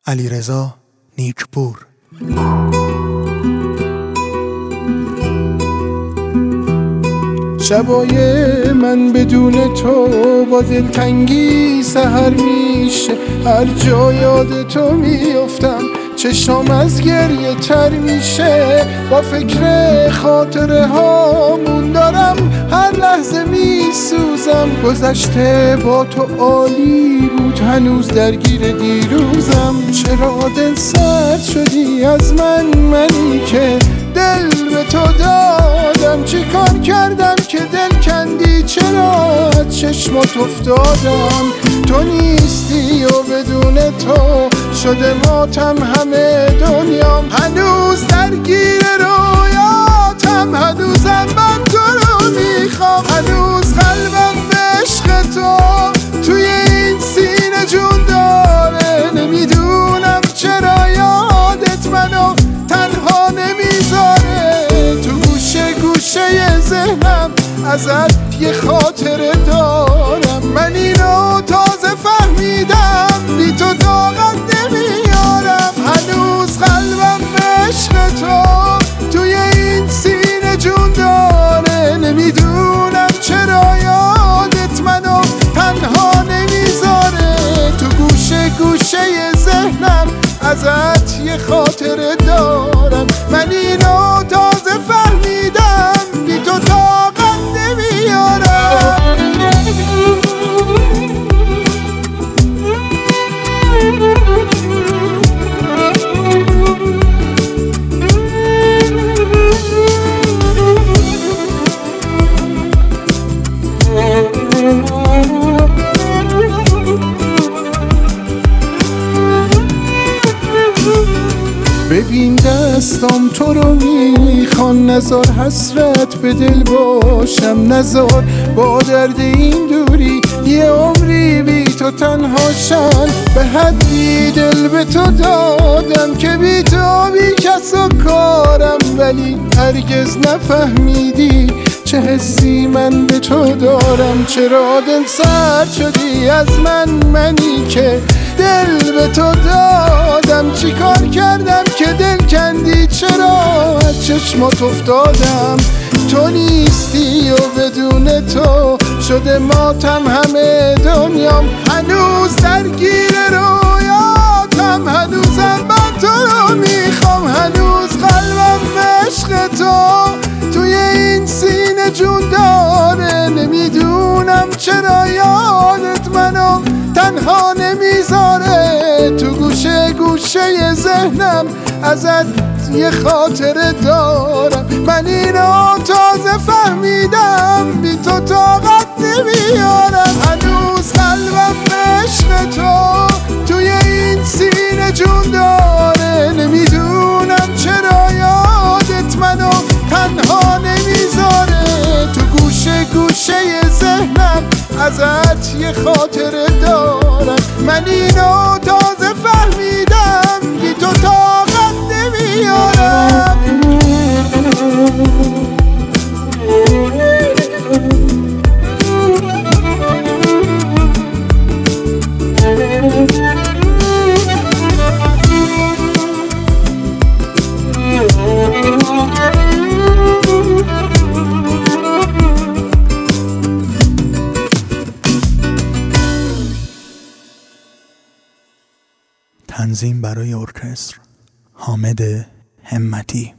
علیرضا نیکپور. شبای من بدون تو با دلتنگی سحر میشه، هر جا یاد تو میافتم چشام از گریه تر میشه. با فکر خاطره هامون دارم هر لحظه میسوزم. گذشته با تو عالی بود، هنوز درگیر دیروزم. چرا دل سرد شدی از منی که دل به تو دادم؟ چی کار کردم که دل کندی؟ چرا از چشمات افتادم؟ تو نیستی و بدون تو شده ماتم همه دنیام. هنوز درگیر رویاتم، هنوزم من تو رو میخوام. هنوز قلبم به عشق تو توی این سینه جون داره. نمیدونم چرا یادت منو تنها نمیذاره. تو گوشه گوشه ذهنم ازت یه خاطره دارم. من اینو تازه فهمیدم، بی تو طاقت نمیارم. هنوز قلبم به عشق تو توی این سینه جون داره. نمیدونم چرا یادت منو تنها نمیذاره. تو گوشه گوشه ذهنم ازت یه خاطره دارم. من اینو تازه فهمیدم، بی تو طاقت نمیارم. ببین دستام تو رو میخوان، نزار حسرت به دل باشم. نزار با درد این دوری یه عمری بی تو تنهاشم. به حدی دل به تو دادم که بی تو بی کس و کارم. ولی هرگز نفهمیدی چه حسی من به تو دارم. چرا دل سرد شدی از منی که دل به تو دادم؟ چی کار کردم که دل کندی؟ چرا از چشمات افتادم؟ تو نیستی و بدون تو شده ماتم همه دنیام. هنوز درگیر رویاتم، هنوزم من تو رو میخوام. هنوز قلبم به عشق تو توی این سینه جون داره. نمیدونم چرا یادت منو تنها نمیذاره. تو گوشه گوشه ذهنم ازت یه خاطره دارم. من اینو تازه فهمیدم، بی تو طاقت نمیارم. هنوز قلبم به عشق تو توی این سینه جون داره. نمیدونم چرا یادت منو تنها نمیذاره. تو گوشه گوشه ذهنم ازت یه خاطره دارم. من اینو تازه فهمیدم، بی تو طاقت نمیارم. تنظیم برای ارکستر حامد همتی.